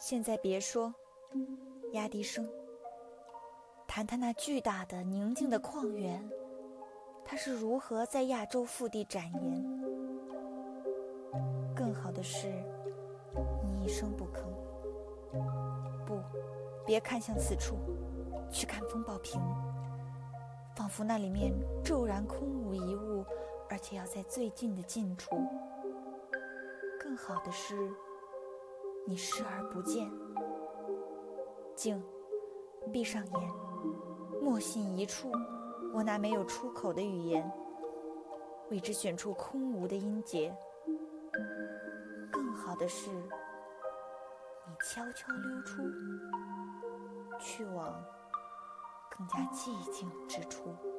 现在别说，压低声，谈谈那巨大的宁静的矿源，它是如何在亚洲腹地展延。更好的是，你一声不吭。不，别看向此处，去看风暴屏，仿佛那里面骤然空无一物，而且要在最近的近处。更好的是，你视而不见。静，闭上眼，默信一处，我那没有出口的语言，为之选出空无的音节。更好的是，你悄悄溜出，去往更加寂静之处。